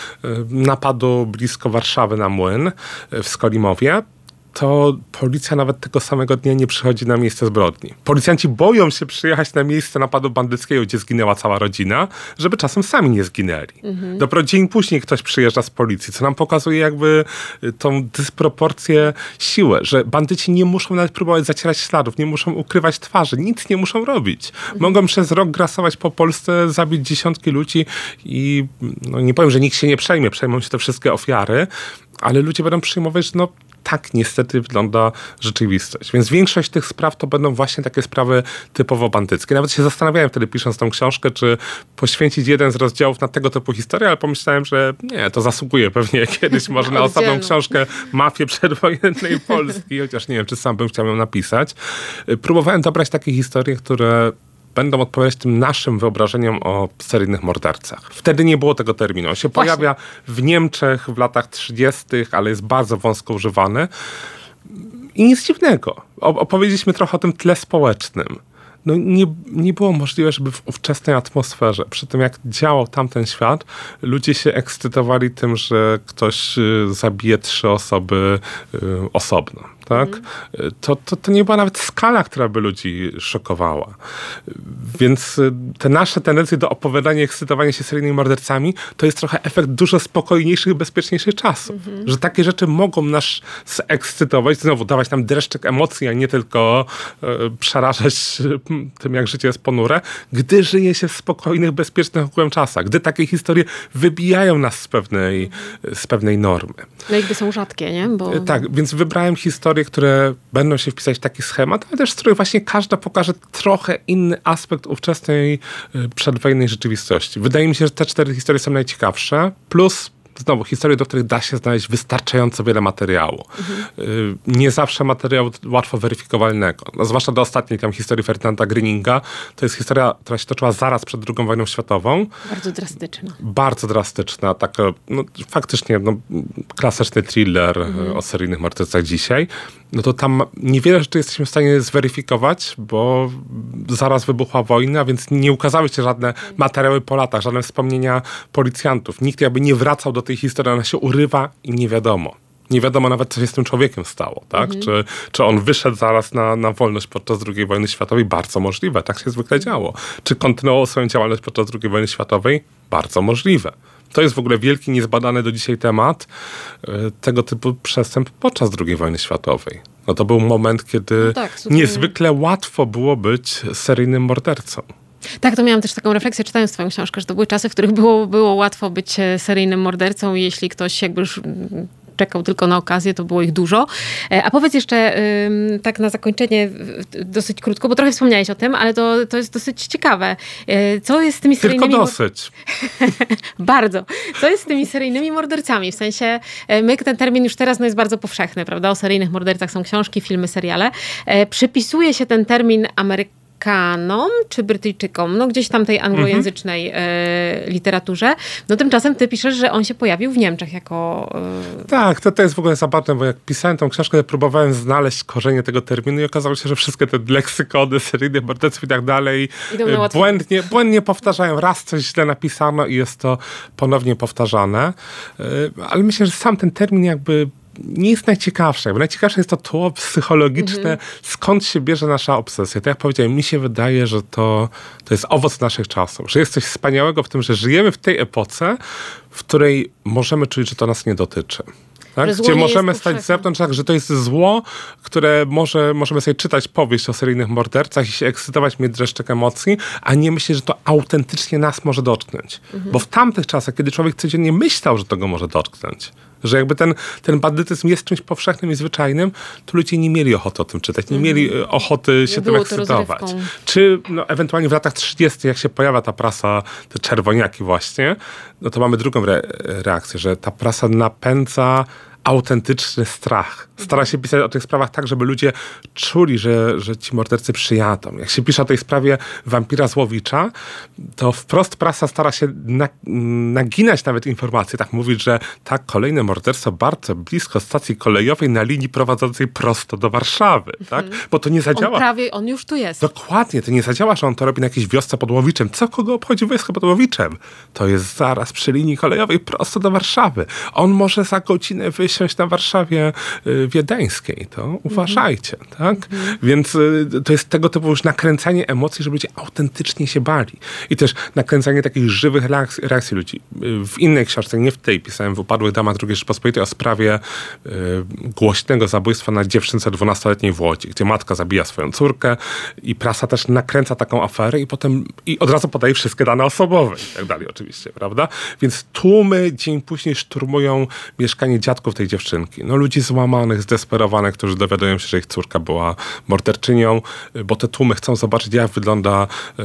napadu blisko Warszawy na młyn w Skolimowie, to policja nawet tego samego dnia nie przychodzi na miejsce zbrodni. Policjanci boją się przyjechać na miejsce napadu bandyckiego, gdzie zginęła cała rodzina, żeby czasem sami nie zginęli. Dopiero dzień później ktoś przyjeżdża z policji, co nam pokazuje jakby tą dysproporcję siły, że bandyci nie muszą nawet próbować zacierać śladów, nie muszą ukrywać twarzy, nic nie muszą robić. Mogą przez rok grasować po Polsce, zabić dziesiątki ludzi i nie powiem, że nikt się nie przejmie, przejmą się te wszystkie ofiary, ale ludzie będą przyjmować, że tak niestety wygląda rzeczywistość. Więc większość tych spraw to będą właśnie takie sprawy typowo bandyckie. Nawet się zastanawiałem wtedy, pisząc tą książkę, czy poświęcić jeden z rozdziałów na tego typu historię, ale pomyślałem, że nie, to zasługuje pewnie kiedyś może na osobną książkę Mafię przedwojennej Polski, chociaż nie wiem, czy sam bym chciał ją napisać. Próbowałem dobrać takie historie, które będą odpowiadać tym naszym wyobrażeniom o seryjnych mordercach. Wtedy nie było tego terminu. On się pojawia w Niemczech w latach 30., ale jest bardzo wąsko używany. I nic dziwnego. Opowiedzieliśmy trochę o tym tle społecznym. nie było możliwe, żeby w ówczesnej atmosferze, przy tym jak działał tamten świat, ludzie się ekscytowali tym, że ktoś zabije 3 osoby osobno. Tak? To nie była nawet skala, która by ludzi szokowała. Więc te nasze tendencje do opowiadania i ekscytowania się seryjnymi mordercami to jest trochę efekt dużo spokojniejszych i bezpieczniejszych czasów. Że takie rzeczy mogą nas ekscytować, znowu dawać nam dreszczyk emocji, a nie tylko przerażać tym, jak życie jest ponure, gdy żyje się w spokojnych, bezpiecznych ogółem czasach. Gdy takie historie wybijają nas z pewnej normy. No i gdy są rzadkie, nie? Tak, więc wybrałem historie, które będą się wpisać w taki schemat, ale też z których właśnie każda pokaże trochę inny aspekt ówczesnej przedwojennej rzeczywistości. Wydaje mi się, że te 4 historie są najciekawsze, plus znowu historie, do których da się znaleźć wystarczająco wiele materiału. Nie zawsze materiału łatwo weryfikowalnego. No, zwłaszcza do ostatniej tam historii Ferdynanda Gröninga. To jest historia, która się toczyła zaraz przed II wojną światową. Bardzo drastyczna. Bardzo drastyczna. Taka, faktycznie klasyczny thriller o seryjnych mordercach dzisiaj. No to tam niewiele rzeczy jesteśmy w stanie zweryfikować, bo zaraz wybuchła wojna, więc nie ukazały się żadne materiały po latach, żadne wspomnienia policjantów. Nikt jakby nie wracał do tej historii, ona się urywa i nie wiadomo. Nie wiadomo nawet, co się z tym człowiekiem stało, tak? Czy on wyszedł zaraz na wolność podczas II wojny światowej? Bardzo możliwe, tak się zwykle działo. Czy kontynuował swoją działalność podczas II wojny światowej? Bardzo możliwe. To jest w ogóle wielki, niezbadany do dzisiaj temat tego typu przestępstw podczas II wojny światowej. No to był moment, kiedy niezwykle łatwo było być seryjnym mordercą. Tak, to miałam też taką refleksję, czytając twoją książkę, że to były czasy, w których było łatwo być seryjnym mordercą i jeśli ktoś jakby już czekał tylko na okazję, to było ich dużo. A powiedz jeszcze tak na zakończenie dosyć krótko, bo trochę wspomniałeś o tym, ale to jest dosyć ciekawe. Co jest z tymi seryjnymi... Tylko dosyć. Bardzo. Co jest z tymi seryjnymi mordercami? W sensie, ten termin już teraz jest bardzo powszechny, prawda? O seryjnych mordercach są książki, filmy, seriale. Przypisuje się ten termin Amerykanom czy Brytyjczykom, no gdzieś tam tej anglojęzycznej literaturze. No tymczasem ty piszesz, że on się pojawił w Niemczech jako... Tak, to jest w ogóle zabawne, bo jak pisałem tą książkę, to próbowałem znaleźć korzenie tego terminu i okazało się, że wszystkie te leksykony seryjnych morderców i tak dalej błędnie powtarzają. Raz coś źle napisano i jest to ponownie powtarzane. Ale myślę, że sam ten termin jakby nie jest najciekawsze. Najciekawsze jest to tło psychologiczne, skąd się bierze nasza obsesja. Tak jak powiedziałem, mi się wydaje, że to jest owoc naszych czasów. Że jest coś wspaniałego w tym, że żyjemy w tej epoce, w której możemy czuć, że to nas nie dotyczy. Tak? Gdzie możemy stać z zewnątrz, tak, że to jest zło, które możemy sobie czytać powieść o seryjnych mordercach i się ekscytować, mieć dreszczyk emocji, a nie myśleć, że to autentycznie nas może dotknąć. Bo w tamtych czasach, kiedy człowiek codziennie myślał, że to go może dotknąć, że jakby ten bandytyzm jest czymś powszechnym i zwyczajnym, to ludzie nie mieli ochoty o tym czytać, nie mieli ochoty się tym ekscytować. Czy ewentualnie w latach 30., jak się pojawia ta prasa, te czerwoniaki właśnie, no to mamy drugą reakcję, że ta prasa napędza autentyczny strach. Stara się pisać o tych sprawach tak, żeby ludzie czuli, że ci mordercy przyjadą. Jak się pisze o tej sprawie wampira Złowicza, to wprost prasa stara się naginać nawet informacje. Tak mówić, że tak, kolejne morderstwo bardzo blisko stacji kolejowej na linii prowadzącej prosto do Warszawy. Tak? Bo to nie zadziała. On już tu jest. Dokładnie. To nie zadziała, że on to robi na jakiejś wiosce pod Łowiczem. Co kogo obchodzi wioska pod Łowiczem? To jest zaraz przy linii kolejowej prosto do Warszawy. On może za godzinę wysiąść na Warszawie wiedeńskiej, to uważajcie, tak? Więc to jest tego typu już nakręcanie emocji, żeby ludzie autentycznie się bali. I też nakręcanie takich żywych reakcji ludzi. W innej książce, nie w tej, pisałem w Upadłych damach II Rzeczypospolitej o sprawie głośnego zabójstwa na dziewczynce 12-letniej w Łodzi, gdzie matka zabija swoją córkę i prasa też nakręca taką aferę i od razu podaje wszystkie dane osobowe i tak dalej oczywiście, prawda? Więc tłumy dzień później szturmują mieszkanie dziadków tej dziewczynki. No ludzi złamanych, zdesperowanych, którzy dowiadują się, że ich córka była morderczynią, bo te tłumy chcą zobaczyć, jak wygląda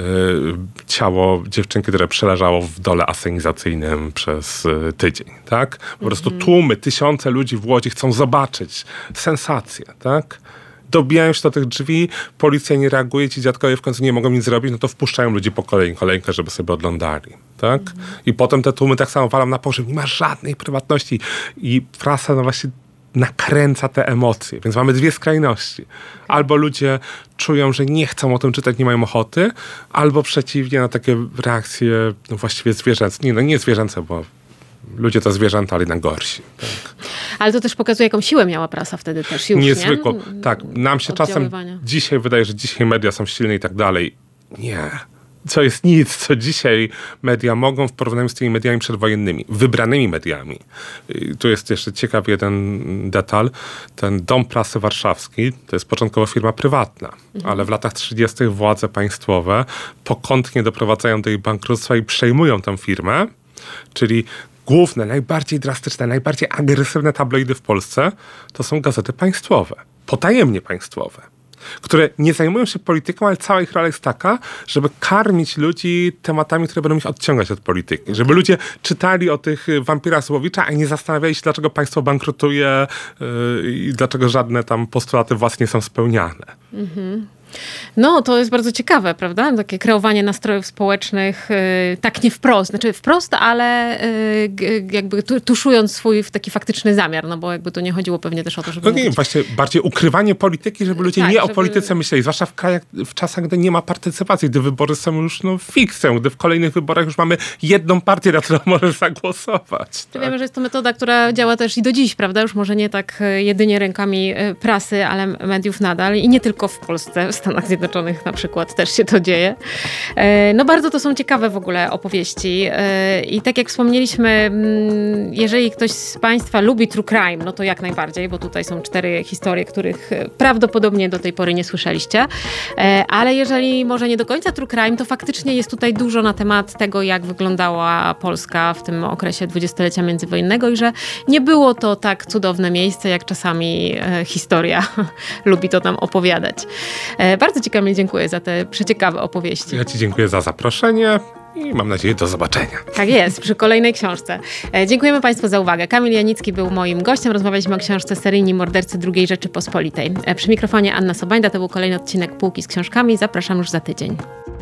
ciało dziewczynki, które przeleżało w dole asenizacyjnym przez tydzień, tak? Po prostu tłumy, tysiące ludzi w Łodzi chcą zobaczyć sensację, tak? Dobijają się do tych drzwi, policja nie reaguje, ci dziadkowie w końcu nie mogą nic zrobić, no to wpuszczają ludzi po kolejkę, żeby sobie oglądali, tak? I potem te tłumy tak samo walą na pogrzeb, nie ma żadnej prywatności. I prasa, no właśnie nakręca te emocje. Więc mamy dwie skrajności. Albo ludzie czują, że nie chcą o tym czytać, nie mają ochoty, albo przeciwnie na takie reakcje właściwie zwierzęce. Nie zwierzęce, bo ludzie to zwierzęta, ale jednak gorsi. Tak. Ale to też pokazuje, jaką siłę miała prasa wtedy też już, Niezwykłą. nie? Tak, nam się czasem dzisiaj wydaje, że dzisiaj media są silne i tak dalej. Nie. Co jest nic, co dzisiaj media mogą w porównaniu z tymi mediami przedwojennymi, wybranymi mediami. I tu jest jeszcze ciekawy jeden detal. Ten Dom Prasy Warszawski to jest początkowo firma prywatna, ale w latach 30. władze państwowe pokątnie doprowadzają do jej bankructwa i przejmują tę firmę, czyli główne, najbardziej drastyczne, najbardziej agresywne tabloidy w Polsce to są gazety państwowe, potajemnie państwowe, które nie zajmują się polityką, ale cała ich rola jest taka, żeby karmić ludzi tematami, które będą ich odciągać od polityki. Żeby ludzie czytali o tych wampirach Słowicza, a nie zastanawiali się, dlaczego państwo bankrutuje i dlaczego żadne tam postulaty władz nie są spełniane. No, to jest bardzo ciekawe, prawda? Takie kreowanie nastrojów społecznych, tak nie wprost. Znaczy wprost, ale jakby tuszując swój taki faktyczny zamiar, no bo jakby to nie chodziło pewnie też o to, żeby... No nie, właśnie bardziej ukrywanie polityki, żeby ludzie nie o polityce myśleli. Zwłaszcza w czasach, gdy nie ma partycypacji, gdy wybory są już fikcją, gdy w kolejnych wyborach już mamy jedną partię, na którą możesz zagłosować. Tak? Wiemy, że jest to metoda, która działa też i do dziś, prawda? Już może nie tak jedynie rękami prasy, ale mediów nadal i nie tylko w Polsce, w Stanach Zjednoczonych na przykład też się to dzieje. No bardzo to są ciekawe w ogóle opowieści i tak jak wspomnieliśmy, jeżeli ktoś z Państwa lubi true crime, no to jak najbardziej, bo tutaj są 4 historie, których prawdopodobnie do tej pory nie słyszeliście, ale jeżeli może nie do końca true crime, to faktycznie jest tutaj dużo na temat tego, jak wyglądała Polska w tym okresie dwudziestolecia międzywojennego i że nie było to tak cudowne miejsce, jak czasami historia lubi to nam opowiadać. Bardzo Ci, Kamil, dziękuję za te przeciekawe opowieści. Ja Ci dziękuję za zaproszenie i mam nadzieję do zobaczenia. Tak jest, przy kolejnej książce. Dziękujemy Państwu za uwagę. Kamil Janicki był moim gościem. Rozmawialiśmy o książce Seryjni mordercy II Rzeczypospolitej. Przy mikrofonie Anna Sobańda. To był kolejny odcinek Półki z książkami. Zapraszam już za tydzień.